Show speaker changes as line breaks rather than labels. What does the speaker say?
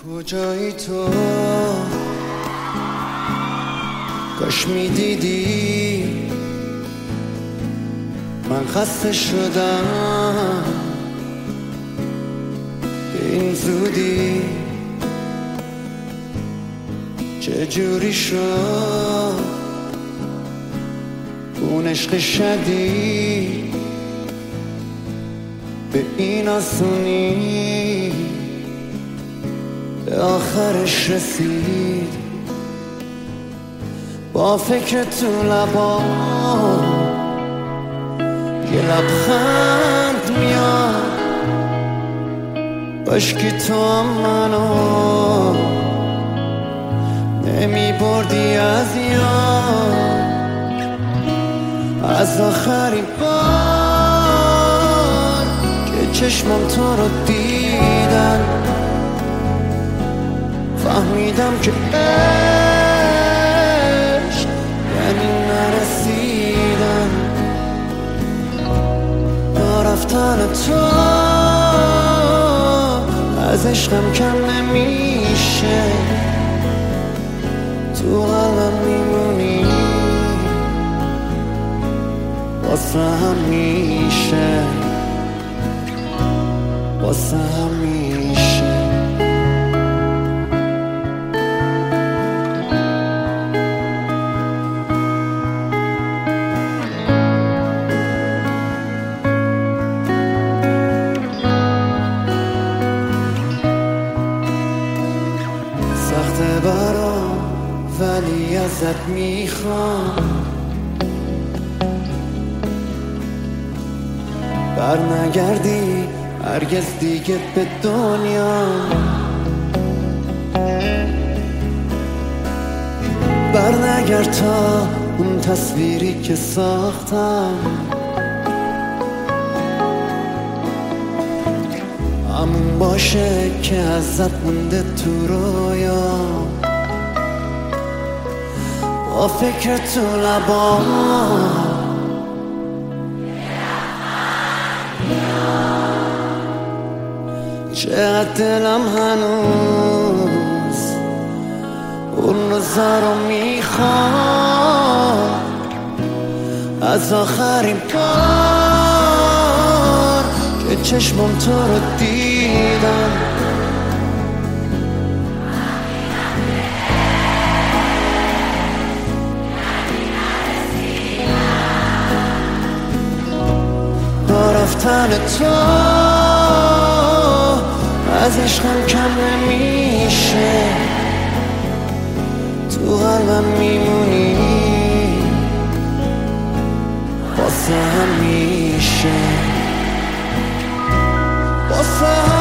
کجایی تو؟ کاش میدیدی من خسته شدم به این زودی. چجوری شد اون عشق شدید به این آسونی به آخرش رسید؟ با فکر تو لبا یه لبخند میاد، باشکی تو هم منو نمی بردی از یاد. از آخرین بار که چشمم تو رو دیدن فهمیدم که عشق یعنی نرسیدن. رفتن تو از عشقم کم نمیشه، تو قلبم میمونی واسه همیشه، واسه همیشه. سخته برام ولی ازت میخوام بر نگردی هرگز دیگه به دنیا. بر نگرد تا اون تصویری که ساختم همون باشه که ازت مونده تو رویا. با فکر تو لبا چقدر دلم هنوز اون روزا رو میخوام. از آخرین بار که چشمم تو رو دیدم با رفتن تو از عشقم کم نمیشه، تو قلبم میمونی واسه همیشه، واسه